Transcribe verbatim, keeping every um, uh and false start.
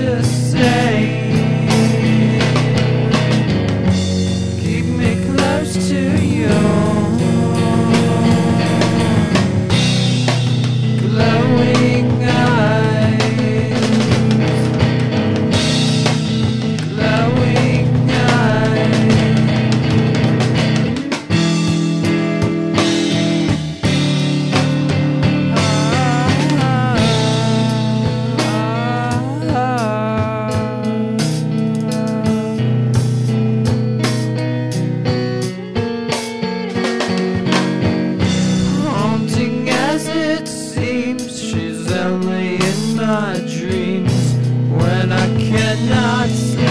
to say. Keep me close to you. Glowing eyes, glowing eyes. Haunting as it seems, she's only in my dreams when I cannot sleep.